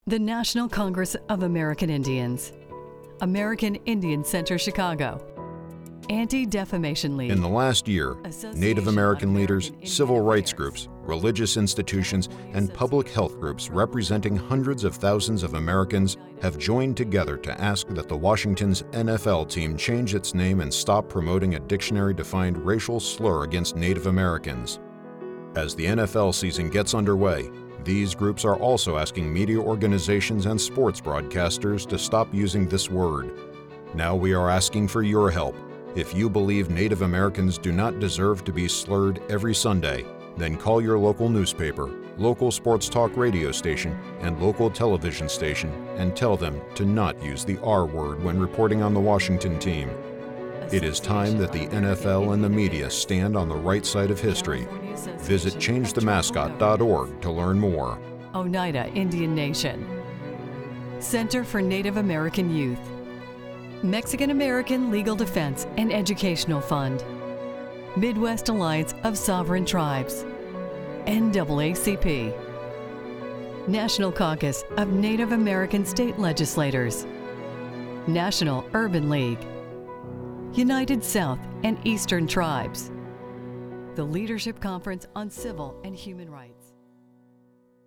The National Congress of American Indians, American Indian Center Chicago, Anti-Defamation League. In the last year, Native American leaders, civil rights groups, religious institutions, and public health groups representing hundreds of thousands of Americans have joined together to ask that the Washington's NFL team change its name and stop promoting a dictionary-defined racial slur against Native Americans. As the NFL season gets underway, these groups are also asking media organizations and sports broadcasters to stop using this word. Now we are asking for your help. If you believe Native Americans do not deserve to be slurred every Sunday, then call your local newspaper, local sports talk radio station, and local television station and tell them to not use the R word when reporting on the Washington team. It is time that the NFL and the media stand on the right side of history. Visit changethemascot.org to learn more. Oneida Indian Nation, Center for Native American Youth, Mexican American Legal Defense and Educational Fund, Midwest Alliance of Sovereign Tribes, NAACP, National Caucus of Native American State Legislators, National Urban League, United South and Eastern Tribes, the Leadership Conference on Civil and Human Rights.